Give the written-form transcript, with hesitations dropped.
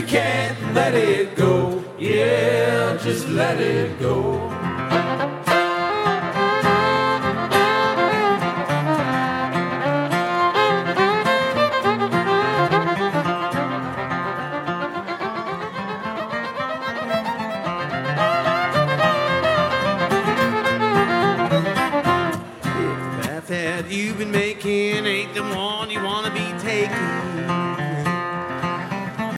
can't let it go. Yeah, just let it go. If the path that you've been making ain't the one you wanna be taking,